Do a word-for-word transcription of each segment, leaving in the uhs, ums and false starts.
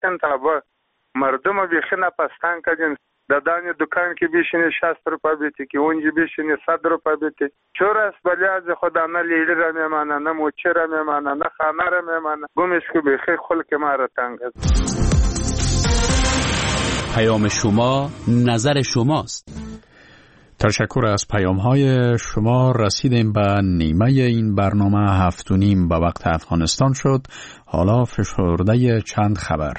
رفتن تا با مردم بیخی نپستان کردن. دادن دکان که بیشینه شصت روپا بیتی که اونجا بیشینه صد روپا بیتی. چور است بلی از خدا نه لیلی را میمانه نه موچه را میمانه نه خانه را میمانه. گمش که بیخی خلق ما را تنگ است. پیام شما نظر شماست. تشکر از پیام‌های شما. رسیدیم به نیمه این برنامه. هفت و نیم به وقت افغانستان شد. حالا فشرده چند خبر.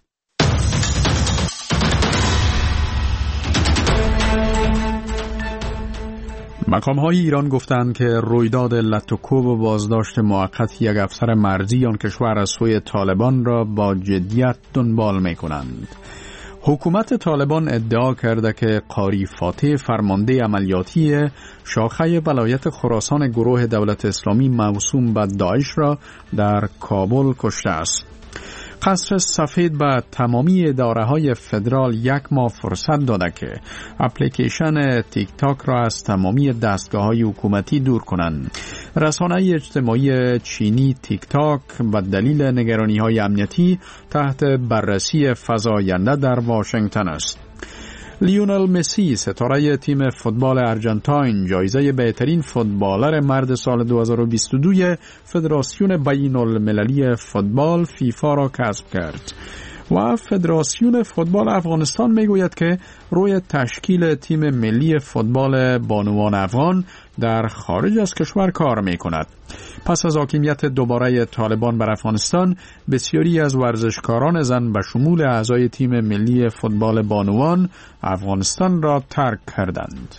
مقام‌های ایران گفتند که رویداد لطوکوب و بازداشت موقت یک افسر مرزی آن کشور از سوی طالبان را با جدیت دنبال می‌کنند. حکومت طالبان ادعا کرده که قاری فاتح فرمانده عملیاتی شاخه ولایت خراسان گروه دولت اسلامی موسوم به داعش را در کابل کشته است. قصر سفید به تمامی اداره‌های فدرال یک ماه فرصت داده که اپلیکیشن تیک تاک را از تمامی دستگاه‌های حکومتی دور کنند. رسانه اجتماعی چینی تیک تاک به دلیل نگرانی‌های امنیتی تحت بررسی فزاینده در واشنگتن است. لیونل مسی ستاره تیم فوتبال ارجنتاین جایزه بهترین فوتبالر مرد سال دو هزار و بیست و دو فدراسیون بین المللی فوتبال فیفا را کسب کرد. و فدراسیون فوتبال افغانستان میگوید که روی تشکیل تیم ملی فوتبال بانوان افغان در خارج از کشور کار می کند. پس از حاکمیت دوباره طالبان بر افغانستان، بسیاری از ورزشکاران زن به شمول اعضای تیم ملی فوتبال بانوان افغانستان را ترک کردند.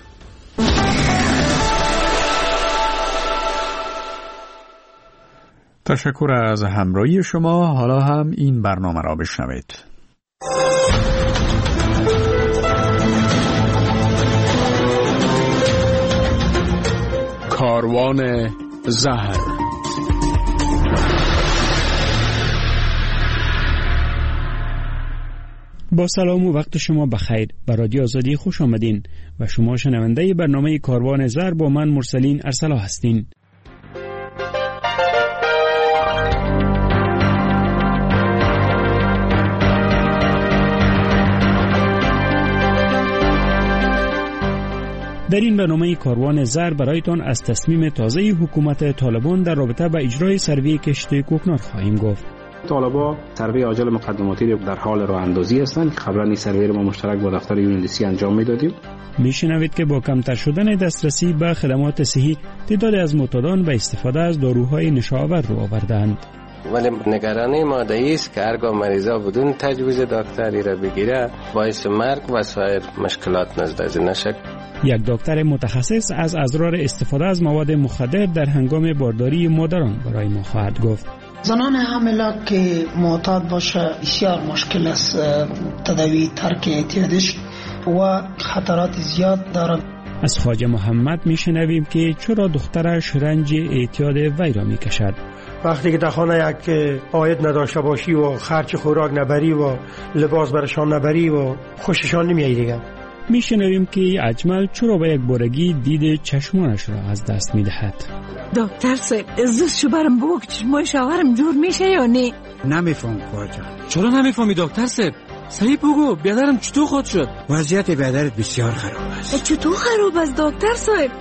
تشکر از همراهی شما. حالا هم این برنامه را بشنوید. کاروان زهر. با سلام و وقت شما بخیر. به رادیو آزادی خوش آمدین و شما شنونده برنامه کاروان زهر با من مرسلین ارسلا هستین. در این برنامه کاروان زر برایتان از تصمیم تازه حکومت طالبان در رابطه با اجرای سروی کشت کوکنار خواهیم گفت. طالبان سروی عاجل مقدماتی در حال راه اندازی هستند. قبلا این سروی را ما مشترک با دفتر یو ان دی سی انجام میدادیم. میشنوید که با کمتر شدن دسترسی به خدمات صحی، تعداد از معتادان به استفاده از داروهای نشاور رو آوردند. ولی نگرانی ماده است که هرگاه مریضا بدون تجویز دکتری را بگیره باعث مرگ و سایر مشکلات نزد از نشد. یک دکتر متخصص از اضرار استفاده از مواد مخدر در هنگام بارداری مادران برای ما خواهد گفت. زنان حامله که معتاد باشه بسیار مشکل است تداوی ترک اعتیادش و خطرات زیاد دارد. از خواجه محمد میشنویم که چرا دخترش رنج اعتیاد وی را میکشد. وقتی که در خانه یک عاید نداشته باشی و خرج خوراک نبری و لباس برشان نبری و خوششان نمیایی دیگه. میشنویم که اجمل چرا به یک بارگی دید چشمانش را از دست میدهد. دکتر صاحب زود شو برم بگو که چشمای شوهرم جور میشه یا نه؟ نمیفهم خواجه. چرا نمیفهمی دکتر صاحب؟ صحیح بگو بیادرم چطور خود شد؟ وضعیت بیادرت بسیار خراب است. چطور خراب است دکتر صاحب؟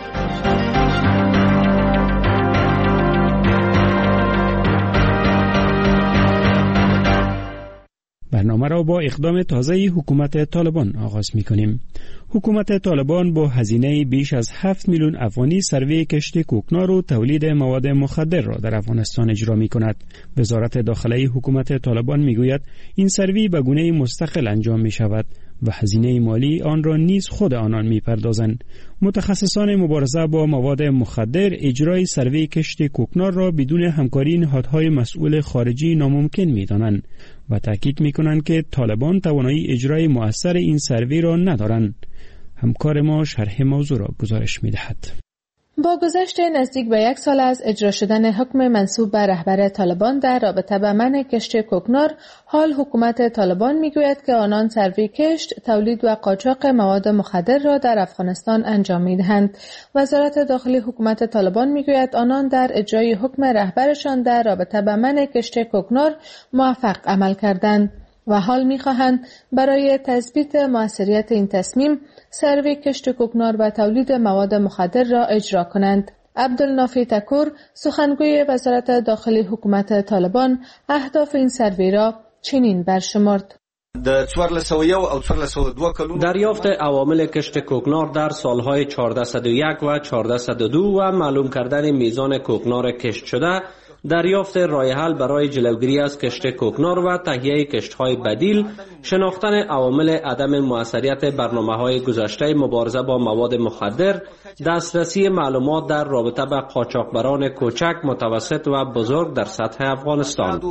برنامه را با اقدام تازه حکومت طالبان آغاز می کنیم. حکومت طالبان با هزینه بیش از هفت میلیون افغانی سروی کشت کوکنار و تولید مواد مخدر را در افغانستان اجرا می کند. وزارت داخله حکومت طالبان می گوید این سروی به گونه مستقل انجام می شود و هزینه مالی آن را نیز خود آنان می پردازند. متخصصان مبارزه با مواد مخدر اجرای سروی کشت کوکنار را بدون همکاری نهادهای مسئول خارجی ناممکن می دانند و تاکید می کنند که طالبان توانایی اجرای مؤثر این سروی را ندارند. همکار ما شرح موضوع را گزارش می دهد. با گذشت نزدیک به یک سال از اجرا شدن حکم منسوب به رهبر طالبان در رابطه با منع کشت کوکنار، حال حکومت طالبان میگوید که آنان سروی کشت، تولید و قاچاق مواد مخدر را در افغانستان انجام میدهند. وزارت داخلی حکومت طالبان میگوید آنان در اجرای حکم رهبرشان در رابطه با منع کشت کوکنار موفق عمل کردند. و حال می‌خواهند برای تثبیت موثریت این تصمیم سروی کشت کوکنار و تولید مواد مخدر را اجرا کنند. عبدالنافی تکور سخنگوی وزارت داخلی حکومت طالبان اهداف این سروی را چنین برشمرد: دریافت عوامل کشت کوکنار در سالهای چهارده صد و یک و چهارده صد و دو و معلوم کردن میزان کوکنار کشت شده، دریافت راه حل برای جلوگیری از کشت کوکنار و تهیه کشت‌های بدیل، شناختن عوامل عدم موثریت برنامه‌های گذشته مبارزه با مواد مخدر، دسترسی معلومات در رابطه با قاچاقبران کوچک، متوسط و بزرگ در سطح افغانستان.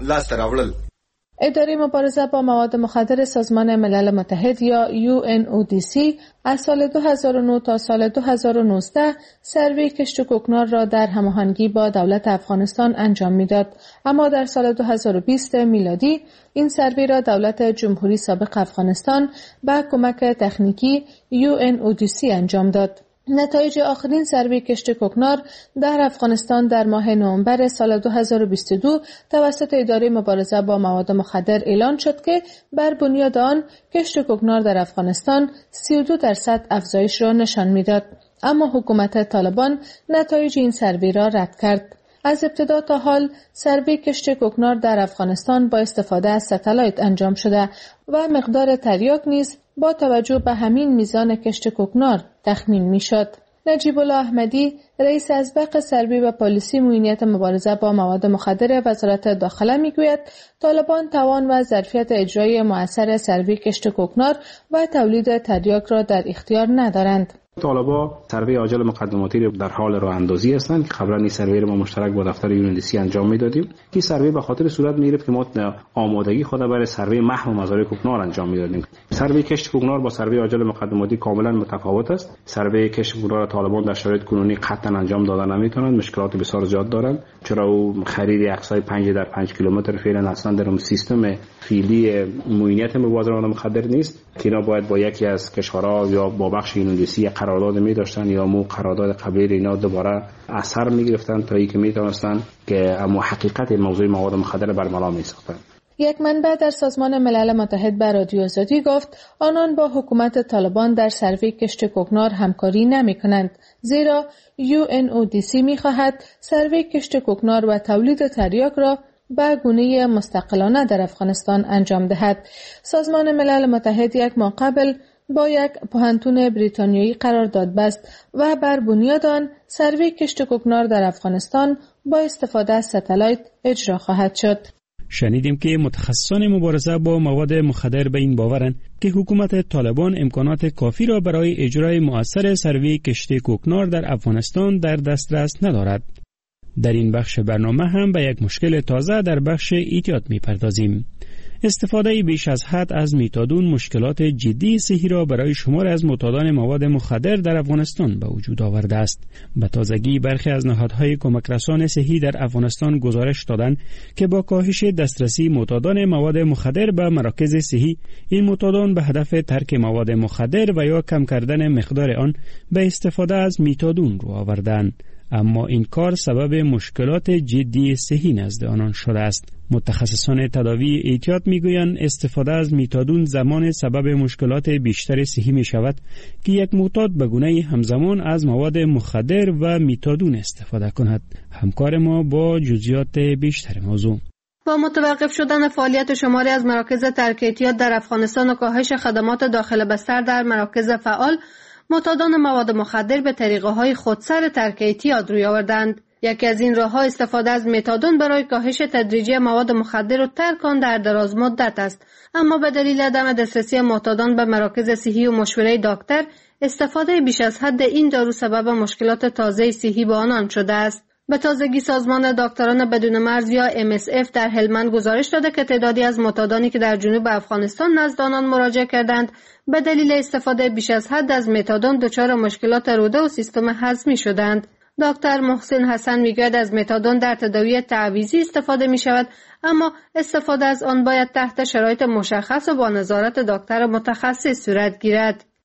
اداره مبارزه با مواد مخدر سازمان ملل متحد یا یو ان او دی سی از سال دو هزار و نه تا سال دو هزار و نوزده سروی کشت کوکنار را در هماهنگی با دولت افغانستان انجام میداد، اما در سال دو هزار و بیست میلادی این سروی را دولت جمهوری سابق افغانستان با کمک تکنیکی یو ان او دی سی انجام داد. نتایج آخرین سروی کشت کوکنار در افغانستان در ماه نوامبر سال دو هزار و بیست و دو توسط اداره مبارزه با مواد مخدر اعلان شد که بر بنیاد آن کشت کوکنار در افغانستان سی و دو درصد افزایش را نشان میداد، اما حکومت طالبان نتایج این سروی را رد کرد. از ابتدا تا حال سروی کشت کوکنار در افغانستان با استفاده از ستلایت انجام شده و مقدار تریاک نیز با توجه به همین میزان کشت کوکنار تخمین میشد. نجیب الله احمدی، رئیس ازبق سروی و پالیسی معینیت مبارزه با مواد مخدر وزارت داخله میگوید طالبان توان و ظرفیت اجرای مؤثر سروی کشت کوکنار و تولید تریاک را در اختیار ندارند. طالبا سروی عاجل مقدماتی رو در حال راه اندازی هستند که قبلا این سروی رو ما مشترک با دفتر یو ان دی سی انجام میدادیم. این سروی به خاطر صورت میگرفت که ما آمادگی خود برای سروی محو مزارع کوکنار انجام میدادیم. سروی کشت کوکنار با سروی عاجل مقدماتی کاملا متفاوت است. سروی کشت کوکنار طالبان در شرایط کنونی قطعا انجام دادن نمیتونند، مشکلات بسیار زیاد دارند، چرا او خرید اقصای پنج در پنج کیلومتر فعلا اصلا در اون سیستم فعلی معینیت مبارزه با مخدر نیست که اینا باید با یکی از کشورها یا با بخش یو ان دی سی قرارداد می داشتن یا مو قرارداد قبلی اینا دوباره اثر می گرفتن تا اینکه می توانستن که اما حقیقت موضوع مواد مخدر برملا می ساختن. یک منبع در سازمان ملل متحد به رادیو آزادی گفت آنان با حکومت طالبان در سروی کشت کوکنار همکاری نمی کنند، زیرا یو ان او دی سی می خواهد سروی کشت کوکنار و تولید تریاک را به گونه مستقلانه در افغانستان انجام دهد. سازمان ملل متحد یک ماه قبل با یک پوهنتون بریتانیایی قرارداد بست و بر بنیاد آن سروی کشت کوکنار در افغانستان با استفاده از ستلایت اجرا خواهد شد. شنیدیم که متخصصان مبارزه با مواد مخدر به این باورند که حکومت طالبان امکانات کافی را برای اجرای مؤثر سروی کشت کوکنار در افغانستان در دسترس ندارد. در این بخش برنامه هم به یک مشکل تازه در بخش احتیاط می‌پردازیم. استفاده بیش از حد از میتادون مشکلات جدی صحی را برای شمار از معتادان مواد مخدر در افغانستان به وجود آورده است. به تازگی برخی از نهادهای کمک رسان صحی در افغانستان گزارش دادند که با کاهش دسترسی معتادان مواد مخدر به مراکز صحی، این معتادان به هدف ترک مواد مخدر و یا کم کردن مقدار آن به استفاده از میتادون رو آوردند، اما این کار سبب مشکلات جدی صحی نزد آنان شده است. متخصصان تداوی احتیاط میگویند استفاده از میتادون زمان سبب مشکلات بیشتر صحی می شود که یک معتاد به گونه همزمان از مواد مخدر و میتادون استفاده کند. همکار ما با جزئیات بیشتر موضوع. با متوقف شدن فعالیت شماری از مراکز ترک اعتیاد در افغانستان و کاهش خدمات داخل بستر در مراکز فعال، معتادان مواد مخدر به طریقه‌های خودسر ترک اعتیاد روی آوردند. یکی از این راه‌ها استفاده از متادون برای کاهش تدریجی مواد مخدر و ترک آن در دراز مدت است، اما به دلیل عدم دسترسی معتادان به مراکز صحی و مشوره دکتر، استفاده بیش از حد این دارو سبب مشکلات تازه صحی با آنان شده است. به تازگی سازمان دکتران بدون مرز یا ام اس اف در هلمند گزارش داده که تعدادی از معتادانی که در جنوب افغانستان نزد آنان مراجعه کردند به دلیل استفاده بیش از حد از متادون دچار مشکلات روده و سیستم هضمی شدند. دکتر محسن حسن میگوید از متادون در تداوی تعویضی استفاده می شود، اما استفاده از آن باید تحت شرایط مشخص و با نظارت دکتر متخصص صورت گیرد.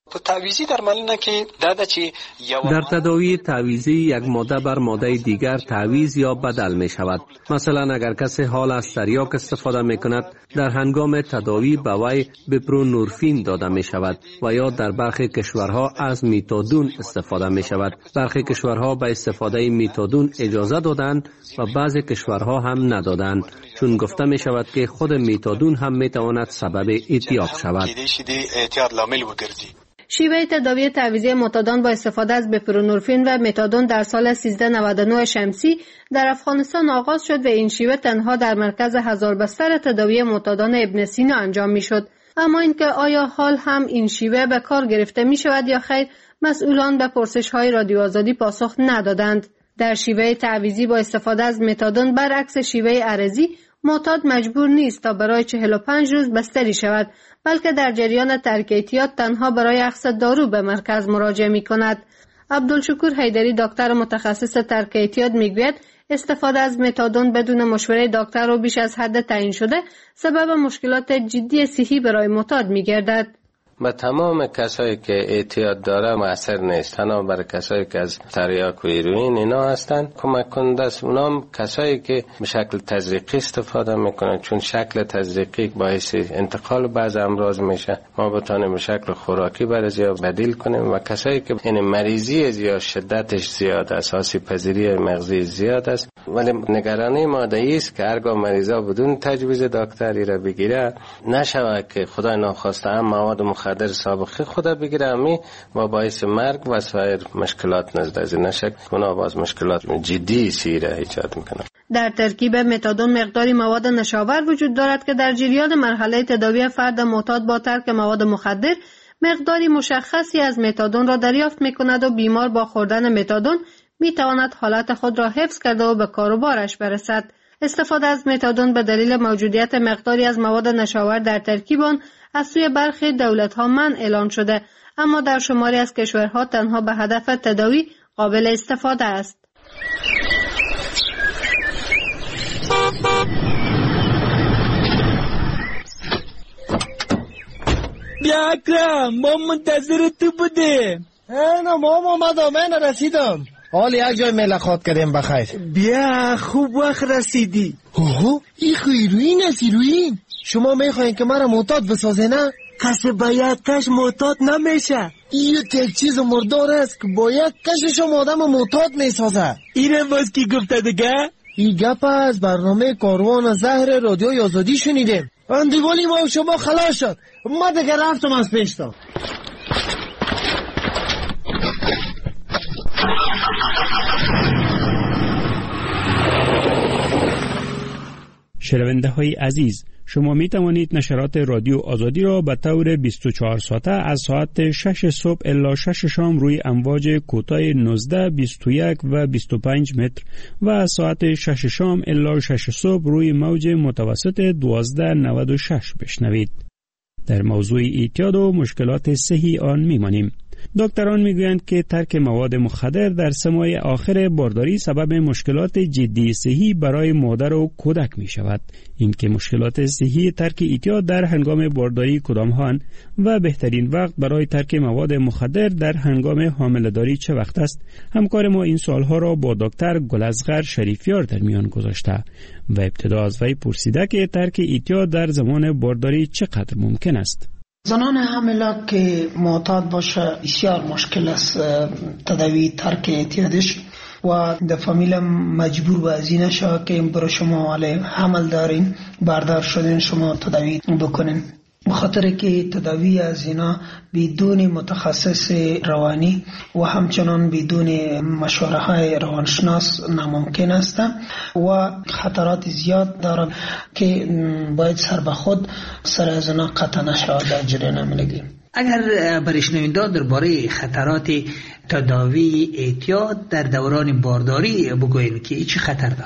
تعویزی درملنه که داده چی در تداوی تعویزی یک ماده بر ماده دیگر تعویز یا بدل می شود. مثلا اگر کسی حال از تریاک استفاده می کند، در هنگام تداوی به وی بپرونورفین داده می شود و یا در برخی کشورها از میتادون استفاده می شود. برخی کشورها به استفاده میتادون اجازه دادند و بعضی کشورها هم ندادند، چون گفته می شود که خود میتادون هم می تواند سبب اعتیاد شود. شیوه تداوی تعویضی متادون با استفاده از بپرونورفین و متادون در سال سیزده نود و نه شمسی در افغانستان آغاز شد و این شیوه تنها در مرکز هزار بستر تداوی متادون ابن سینا انجام می شد. اما اینکه آیا حال هم این شیوه به کار گرفته می شود یا خیر، مسئولان به پرسش های رادیو آزادی پاسخ ندادند. در شیوه تعویضی با استفاده از متادون برعکس شیوه عرضی، معتاد مجبور نیست تا برای چهل و پنج روز بستری شود، بلکه در جریان ترک اعتیاد تنها برای اخذ دارو به مرکز مراجعه می کند. عبدالشکور حیدری، دکتر متخصص ترک اعتیاد، می گوید استفاده از متادون بدون مشوره دکتر و بیش از حد تعیین شده سبب مشکلات جدی صحی برای معتاد می گردد. به تمام کسایی که اعتیاد داره مؤثر نیست، تنها برای کسایی که از تریاک و هیروئین اینا هستن کمک کننده است. اونام کسایی که به شکل تزریقی استفاده میکنن، چون شکل تزریقی باعث انتقال بعض امراض میشه، ما بتونیم به شکل خوراکی برای یا بدیل کنیم. و کسایی که این مریضی یا شدتش زیاد است، آسیب پذیری مغزی زیاد است، ولی نگرانی ما است که هرگاه مریضا بدون تجویز دکتری را بگیره نشود که خدای ناخواسته هم مواد مخدر در سابقه خدا بگیره امی و باعث مرگ و سایر مشکلات نزد از نشک اونا باز مشکلات جدی سیره ایجاد میکنه. در ترکیب متادون مقداری مواد نشاور وجود دارد که در جریان مرحله تداوی فرد معتاد با ترک مواد مخدر مقداری مشخصی از متادون را دریافت میکند و بیمار با خوردن متادون میتواند حالت خود را حفظ کرده و به کار و بارش برسد. استفاده از متادون به دلیل موجودیت مقداری از مواد نشاور در ترکیب آن از سوی برخی دولت‌ها منع اعلان شده، اما در شماری از کشورها تنها به هدف تداوی قابل استفاده است. بیا اکرم، ما منتظر تو بودیم. نه ماما اومدم، من رسیدم. حال یک جای ملاقات کردیم بخیر. بیا خوب وقت رسیدی. اوه این هیروئین است، هیروئین. شما میخواین که مرا معتاد بسازه نه؟ کسی با یک کش معتاد نمیشه. این یک چیز مردار است که با یک کش شما آدم معتاد میسازه. اینه باز کی گفته دیگه؟ این گپ از برنامه کاروان زهر رادیو آزادی شنیدیم. اندیوالی ما شما خلاص شد، ما دیگه رفتم از پیشتا. شنونده های عزیز، شما می توانید نشرات رادیو آزادی را به طور بیست و چهار ساعته از ساعت شش صبح الی شش شام روی امواج کوتاه نوزده، بیست و یک و بیست و پنج متر و از ساعت شش شام الی شش صبح روی موج متوسط دوازده نود و شش بشنوید. در موضوع اعتیاد و مشکلات صحی آن میمانیم. دکتران میگویند که ترک مواد مخدر در سه ماه آخر بارداری سبب مشکلات جدی صحی برای مادر و کودک می شود. این که مشکلات صحی ترک اعتیاد در هنگام بارداری کدام هان و بهترین وقت برای ترک مواد مخدر در هنگام حامله‌داری چه وقت است؟ همکار ما این سوالها را با دکتر گلازغر شریفیار در میان گذاشته و ابتدا از وی پرسیده که ترک اعتیاد در زمان بارداری چقدر ممکن است. زنان حامله که معتاد باشه بسیار مشکل است تداوی ترک اعتیادش و در فامیل مجبور به از این شود که برای شما علی حمل دارین بردار شدین شما تداوی بکنین، بخاطر که تداوی از اینا بدون متخصص روانی و همچنان بدون مشوره های روانشناس ناممکن است و خطرات زیاد دارد که باید سر به خود سر از اینا قطع نشود در جریان عملگی. اگر برای شنونده درباره خطرات تداوی اعتیاد در دوران بارداری بگوین که چه خطر داره؟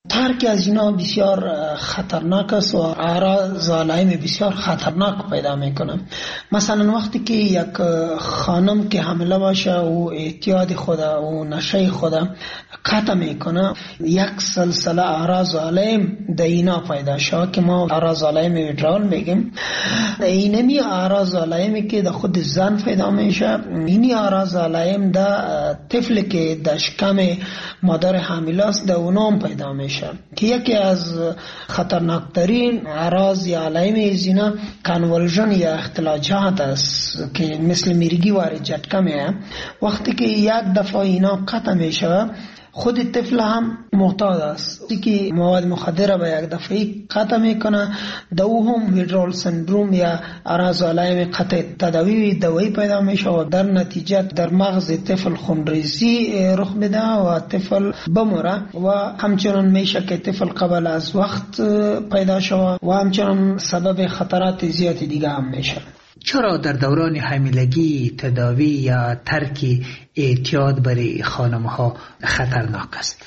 ترک از اینا بسیار خطرناک است و اعراض علائم بسیار خطرناک پیدا میکنه. مثلا وقتی که یک خانم که حامله باشه و اعتیاد خود و نشه خود قطع میکنه، یک سلسله اعراض علائم در اینا پیدا شد که ما اعراض علائم ویدرال میگیم. اینمی اعراض علائمی که در خود زن پیدا میشه، اینی اعراض علائم در طفل که در شکم مادر حامله است در اونام پیدا میشه که یکی از خطرناکترین اعراض یا علائم زینا کانولژن یا اختلاجات است که مثل میرگی وارد جټکه میه. وقتی که یک دفعه اینا قطع میشه، خود طفل هم معتاد است که مواد مخدر به یک دفعه قطع میکنه. دو هم ویدرال سندروم یا اعراض علائم قطع تداوی دوایی پیدا میشه و در نتیجه در مغز طفل خونریزی رخ میده و طفل بمره و همچنان میشه که طفل قبل از وقت پیدا شود و همچنان سبب خطرات زیادی دیگه هم میشه. چرا در دوران حاملگی تداوی یا ترک اعتیاد برای خانم ها خطرناک است؟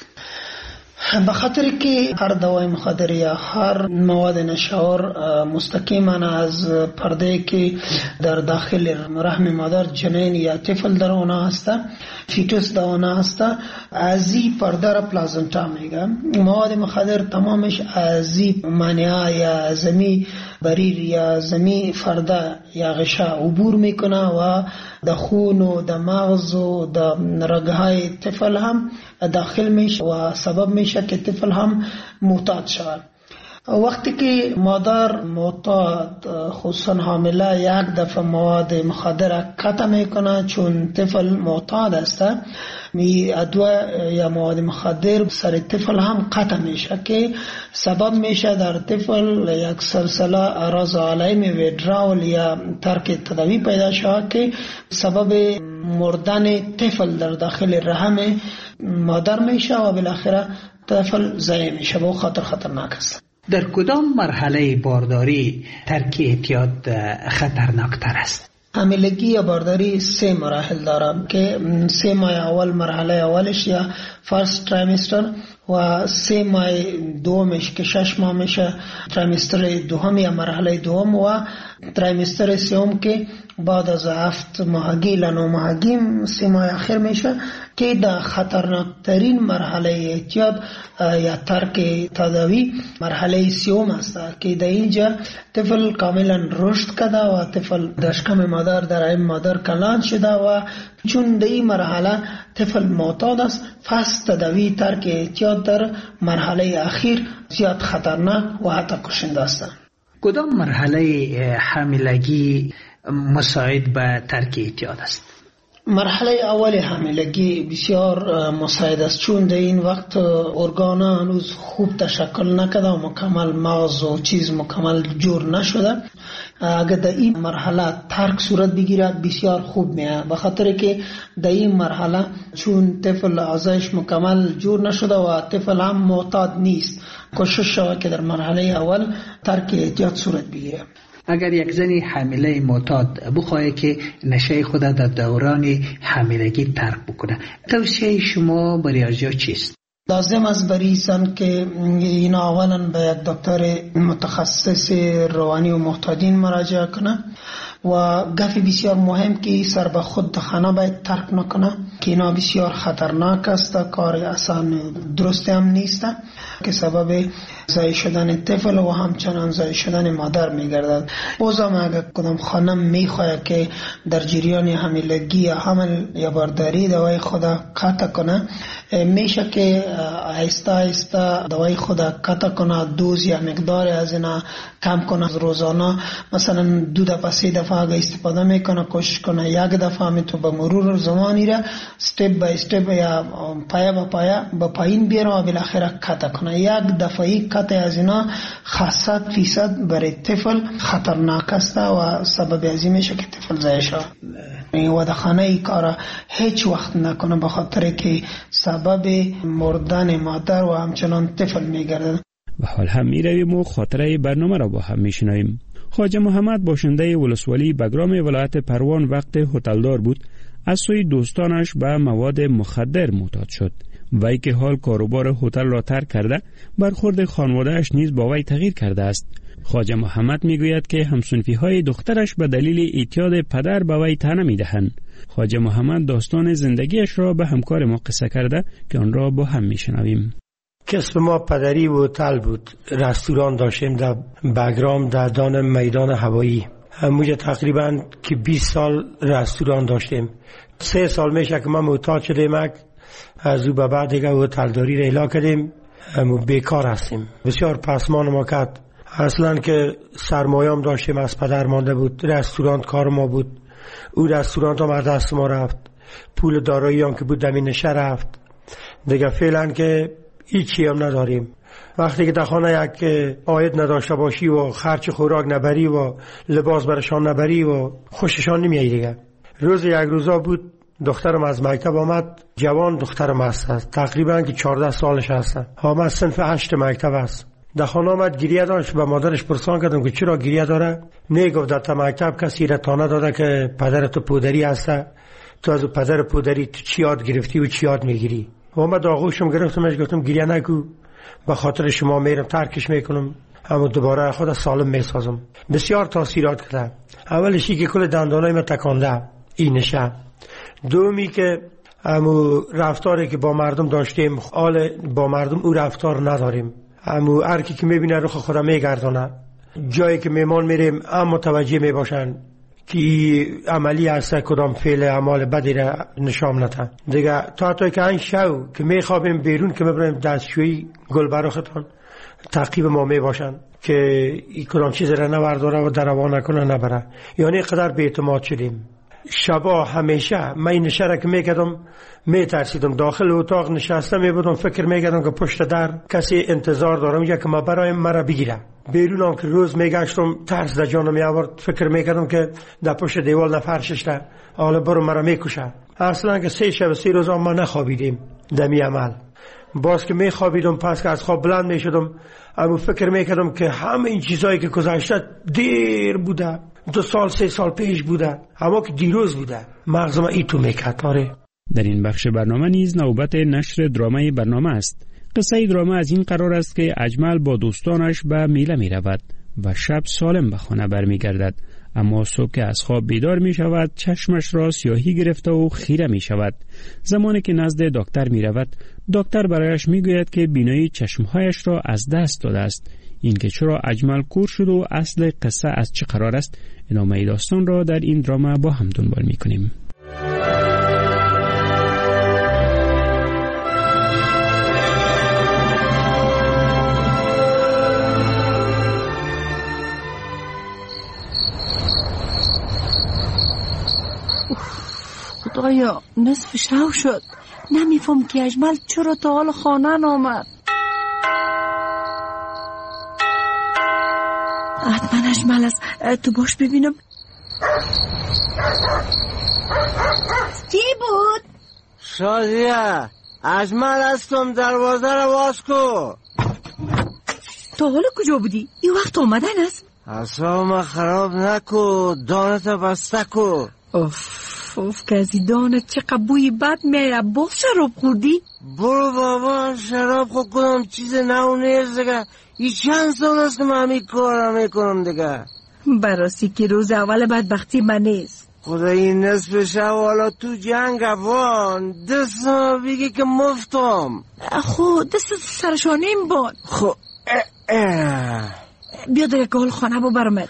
به خاطر که هر دوای مخدر یا هر مواد نشاور مستقیما از پرده که در داخل رحم مادر جنین یا طفل در اونا هسته، فیتوس در اونا هسته، از این پرده را پلازنتا میگه. مواد مخدر تمامش از این مانعه یا زمی بریر یا زمی فرده یا غشا عبور میکنه و در خون و در مغز و در رگهای طفل هم داخل میشه و سبب میشه که طفل هم معتاد شود. وقتی که مادر معتاد خصوصا حامله یک دفعه مواد مخدر قطع میکنه، چون طفل معتاد است، می ادویه یا مواد مخدر سر طفل هم قطع میشه که سبب میشه در طفل یک سلسله اعراض علائم ویدرال یا ترک تداوی پیدا شود که سبب مردن طفل در داخل رحم مادر میشه و بالاخره طفل ضایع میشه و خطر خطرناک است. در کدام مرحله بارداری ترک اعتیاد خطرناکتر است؟ حاملگی یا بارداری سه مراحل داره که سه ماه اول مرحله اولش یا فرست ترایمستر و سه ماه دومش که شش ماه میشه ترایمستر دوم یا مرحله دوم و ترایمستر سوم که بعد از هفت ماهگی لنو ماهگی سه ماه آخر میشه که در خطرناکترین مرحله اعتیاد یا ترک تداوی مرحله سوم است که در اینجا طفل کاملا رشد کرده و طفل در شکم مادر در رحم مادر کلان شده و چون در این مرحله طفل معتاد است، پس تداوی ترک اعتیاد در مرحله اخیر زیاد خطرناک و حتی کشنده است. کدام مرحله حاملگی مساعد به ترک اعتیاد است؟ مرحله اول حاملگی بسیار مساعد است، چون در این وقت ارگانا هنوز خوب تشکل نکرده و مکمل مغز و چیز مکمل جور نشده. اگر در این مرحله ترک صورت بگیره بسیار خوب میه، به خاطر که در این مرحله چون طفل اعضایش مکمل جور نشده و طفل هم معتاد نیست، کوشش شود که در مرحله اول ترک اعتیاد صورت بگیره. اگر یک زنی حامله معتاد بخواهد که نشه خود در دوران حاملگی ترک بکنه، توصیه شما برای آنها چیست؟ لازم است برای انسان که اینا اولا به یک دکتر متخصص روانی و معتادین مراجعه کنه و گفی بسیار مهم که سر به خود خانه باید ترک نکنه که اینا بسیار خطرناک است، کار آسان درست هم نیست که سبب ضایع شدن طفل و همچنان ضایع شدن مادر میگردد. بازم اگر کدام خانم میخواهد که در جریان حاملگی یا حمل یا بارداری دوای خود قطع کنه، میشه که آهسته آهسته دوای خود قطع کنه، دوز یا مقدار از اینا کم کنه روزانه. مثلا دو دفعه سه دفعه اگر استفاده میکنه کوشش کنه یک دفعه می تو به مرور زمانی را استپ بای استپ یا پایا با پایا با پایین بیاره و بالاخره قطع کنه. یک دفعه قطع از اینا خاصت فیصد برای طفل خطرناک است و سبب ازی میشه که طفل ضایع شود. و در خانه ای کار هیچ وقت نکنه، به خاطر که سبب مردن مادر و همچنان طفل میگردد. و حال هم میرویم و خاطره برنامه را با هم میشنویم. خواجه محمد باشنده ولسوالی بگرام ولایت پروان وقت هتلدار بود، از سوی دوستانش به مواد مخدر معتاد شد وی که حال کاروبار هتل را ترک کرده، برخورد خانواده‌اش نیز با وی تغییر کرده است. خواجه محمد میگوید که همسنفی های دخترش به دلیل اعتیاد پدر به وی طعنه میدهند. خواجه محمد داستان زندگیش را به همکار ما قصه کرده که آن را با هم میشنویم. کسب ما پدری و هتل بود. رستوران داشتیم در بگرام در دان میدان هوایی. همونجا تقریبا که بیست سال رستوران داشتیم. سه سال میشه که ما معتاد شدیم، از او به بعد دیگه هتلداری را اعلا کردیم. همون بیکار هستیم. بسیار پسمان ما کرد. اصلا که سرمایه‌ام داشتیم از پدر مانده بود. رستوران کار ما بود. او رستوران هم از دست ما رفت. پول دارایی هم که بود دمین نشه رفت. دیگه فعلا که هیچی هم نداریم. وقتی که در خانه یک عاید نداشته باشی و خرچ خوراک نبری و لباس برشان نبری و خوششان نمیایی دیگه. روز یک روزا بود دخترم از مکتب آمد. جوان دخترم هست، تقریبا که چهارده سالش هست. آمد صنف هشت مکتب است. در خانه آمد گریه داشت. به مادرش پرسان کردم که چرا گریه داره. نه گفت در مکتب کسی را تانه داده که پدر تو پودری هسته، تو از پدر پودری تو چی یاد گرفتی و چی یاد میگیری. آمد آغوشم گرفتمش گفتم گریه نکو، به خاطر شما میرم ترکش میکنم، اما دوباره خود سالم میسازم. بسیار تاثیرات کرده. اولشی که کل دندانای ما تکانده این نشه. دومی که امو رفتاری که با مردم داشتیم حال با مردم او رفتار نداریم. امو هر کی که میبینه روخ خودم میگردونه. جایی که میمان میریم هم متوجه میباشن که عملی هست کدام فعل اعمال بدی را نشان نده. دیگه تا تا که این شو که میخوابیم بیرون که میبریم دستشویی گل براختان تعقیب ما میباشن که این کدام چیز را نورداره و دروا نکنه نبره. یعنی قدر بی‌اعتماد شدیم. شبا همیشه من این نشه را که میکردم میترسیدم. داخل اتاق نشسته میبودم فکر میکردم که پشت در کسی انتظار دارم یا که ما برایم مرا بگیره. بیرون هم که روز میگشتم ترس در جانم میآورد. فکر میکردم که در پشت دیوال نفرشش ده حالا برو مرا میکشه. اصلا که سه شب سه روز ما نخوابیدیم دمی عمل. باز که میخوابیدم پس که از خواب بلند میشدم اما فکر میکردم که همه این چیزایی که گذشته دیر بوده، دو سال سه سال پیش بوده، اما که دیروز بوده. مغزم ایتو میکرد. آره. در این بخش برنامه نیز نوبت نشر درامه برنامه است. قصه درامه از این قرار است که اجمل با دوستانش به میله می رود و شب سالم به خانه برمی گردد، اما صبح که از خواب بیدار می شود چشمش را سیاهی گرفته و خیره می شود. زمانی که نزد دکتر می رود دکتر برایش می گوید که بینایی چشمهایش را از دست داده است. این که چرا اجمل کور شد و اصل قصه از چه قرار است، ادامه داستان را در این درامه با هم دنبال می کنیم. خدایا نصف شو شد. نمیفهم که اجمل چرا تا حال خانه نامد. حتما اجمل است. تو باش ببینم. چی بود؟ شادیه اجمل هستم، دروازه رو باز کو. تا حالا کجا بودی؟ این وقت آمدن است. اصلا خراب نکو، دانت بسته کو. اوف اوف که از دانت چه قبوی بد میره. باز شراب خوردی؟ برو بابا شراب خود کنم چیز نو نیست دیگه. این چند سال است که من همی کارم میکنم دیگه. براستی که روز اول بدبختی من نیست. خدا این نصف شب حالا تو جنگ افغان دست بگی که مفتم. خود دست سرشانیم باد. خب بیا در گل خانه با برمد.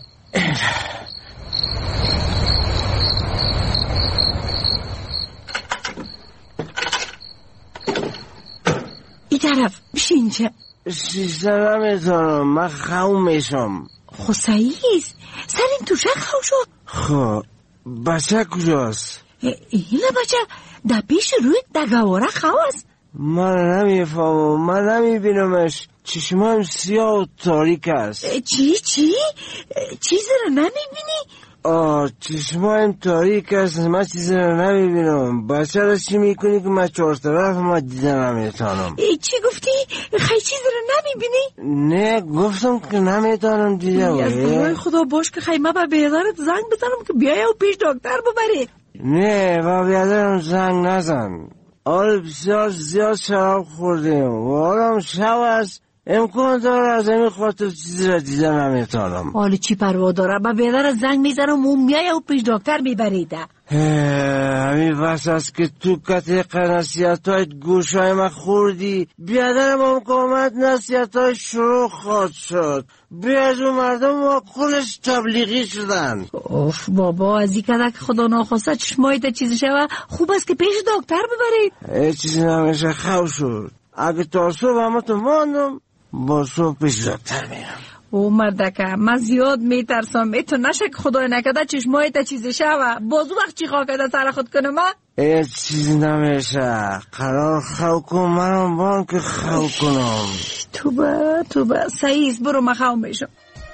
ای طرف بشین چه؟ شیسته نمیتونم، من خواه میشم. خو سعیست سرین توشه خواه شد. خب بچه کجاست؟ اینه بچه در پیش روی دگواره خواه است. من نمیفهمم، من نمیبینمش. چشمم سیاه و تاریک است. چی چی؟ چیزی رو نمیبینی؟ آه چشمایم تاریک است، من چیزی رو نمیبینم. بچه رو چی میکنی که من چهار طرف ما دیده نمیتانم؟ چی گفتی؟ خیلی چیزی رو نمیبینی؟ نه گفتم که نمیتانم دیده. از برای خدا باش که خیمه با بیادرت زنگ بزنم که بیای و پیش دکتر ببری. نه با بیادرم زنگ نزن. آره بسیار زیاد شراب خوردیم و حالا شب است، امکان داره از این خاطر چیزی را دیدم نمیتانم. حالا چی پروا داره؟ با بیادر زنگ میزنم و میای و پیش دکتر میبریده. همین بس است که تو کتیق نصیحت های گوش های من خوردی. بیادرم هم که آمد نصیحت های شروع خواهد شد. بیاد و مردم معقولش تبلیغی شدن. اوف بابا، از این کدک خدا ناخواسته چشمایت چیزی شوه، خوب است که پیش دکتر ببرید. ای چیزی نمیشه خواه شد. اگه تا صبح همه تو ماندم با صبح پیش دکتر میرم. او مردکه من زیاد میترسم، ای تو نشک خدای نکده چشمایت چیزی شوه، بازو وقت چی خواه کده سر خود کنم. ای چیزی نمیشه، قرار خو کن منم بان که خو کنم. توبه توبه سعیز برو من خو میشم.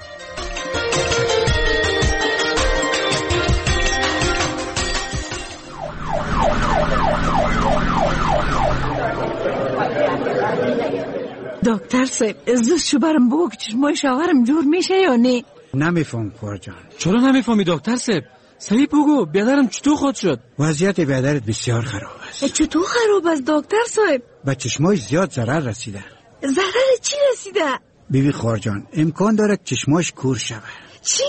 دکتر صاحب زود شو برم بگو که چشمای شوهرم جور میشه یا نه؟ نمیفهم خور جان. چرا نمیفهمی دکتر صاحب؟ صحیح بگو بیادرم چطور خود شد؟ وضعیت بیادرت بسیار خراب است. چطور خراب است دکتر صاحب؟ به چشمای زیاد ضرر رسیده. ضرر چی رسیده؟ بیبی خور جان امکان داره چشماش کور شود. چی؟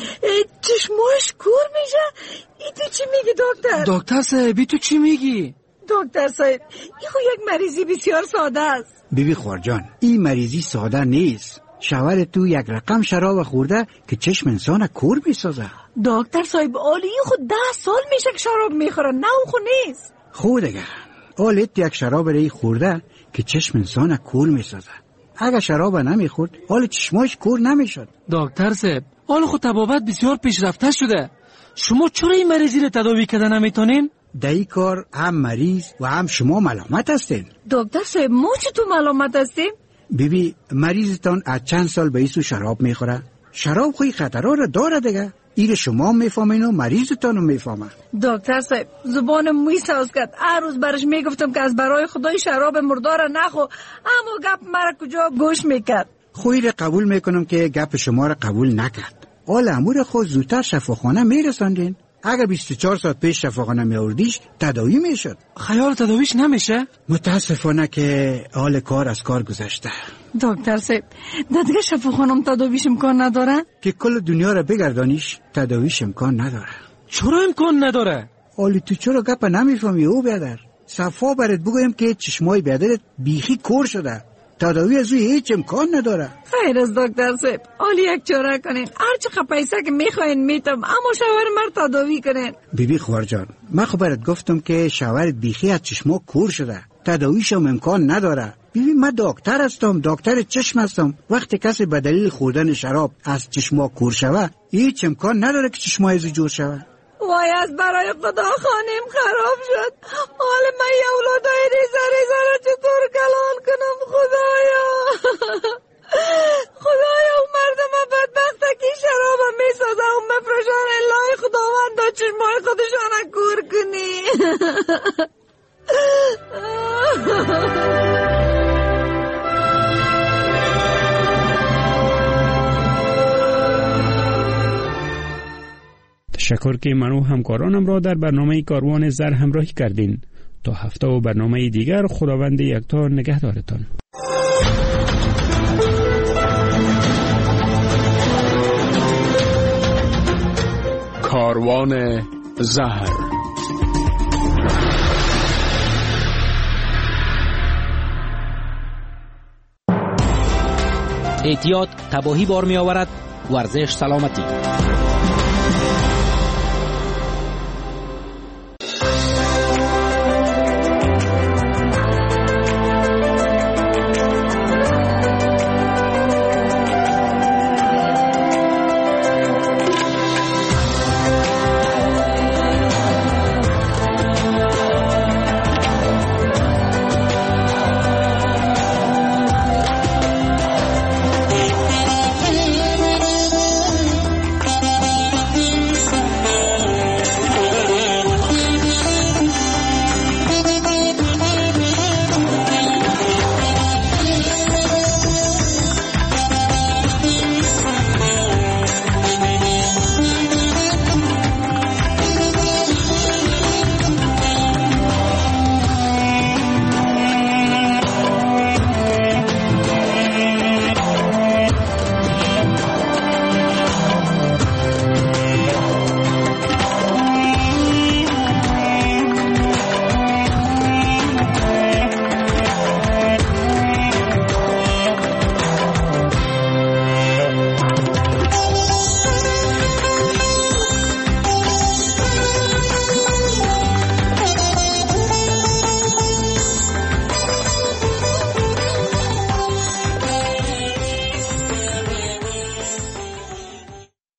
چشماش کور میشه؟ ای تو چی میگی دکتر؟ دکتر صاحب تو چی میگی؟ دکتر صاحب این خو یک مریضی بسیار ساده است. بیبی خور جان این مریضی ساده نیست. شوهر تو یک رقم شراب خورده که چشم انسان کور میسازه. دکتر صاحب آلی خود ده سال میشه که شراب میخوره، نه اون خو نیست. خود دیگه آلیت یک شراب ری خورده که چشم انسان کور میسازه. اگه شراب نمیخورد حال چشماش کور نمیشد. دکتر صاحب حال خود طبابت بسیار پیشرفته شده، شما چرا این مریضی رو تداوی کردن نمیتونین؟ در این کار هم مریض و هم شما ملامت هستین. دکتر صاحب ما چطور ملامت هستیم؟ بیبی مریضتان از چند سال به ایسو شراب میخوره. شراب خوی خطرها رو داره دیگه. این شما میفهمین و مریضتان رو میفهمه. دکتر صاحب زبانم میساز کرد، هر روز برش میگفتم که از برای خدای شراب مردار نخو، اما گپ مرا کجا گوش میکرد. خوی رو قبول میکنم که گپ شما رو قبول نکرد. حال امور خود زودتر شفاخانه میرساندین. اگر بیست و چهار ساعت پیش شفاخانه میاوردیش تداوی میشد. خیال تداویش نمیشه؟ متاسفانه که حال کار از کار گذشته. دکتر صاحب دیگه شفاخانم تداویش امکان نداره؟ که کل دنیا رو بگردانیش تداویش امکان نداره. چرا امکان نداره؟ حالی تو چرا گپ نمیفهمی او بیادر؟ صفا برات بگویم که چشمای بیادرت بیخی کور شده. تداوی از اوی هیچ امکان نداره. خیر از دکتر صاحب حالی یک چاره کنین، هر چقدر پیسه که میخواین میتم، اما شوهر مرد تداوی کنین. بیبی خوار جان من خب برات گفتم که شوهر بیخی از چشما کور شده، تداویش هم امکان نداره. بیبی من دکتر هستم، دکتر چشم هستم. وقتی کسی به دلیل خوردن شراب از چشما کور شوه هیچ امکان نداره که چشما از جور شوه. وای از برای خدا خانم خراب شد. حال من یه اولادای ریزه ریزه را چطور کلان کنم خدایا؟ خدایا اون مردم بدبخته که شراب هم میسازه اون مفرشان الهی خداوند دا چشمای خودشان کور کنی. تشکر که منو همکارانم را در برنامه کاروان زر همراهی کردین. تا هفته و برنامه دیگر خداوند یکتا نگهدارتان. کاروان زهر. اعتیاد تباهی بار می آورد، ورزش سلامتی.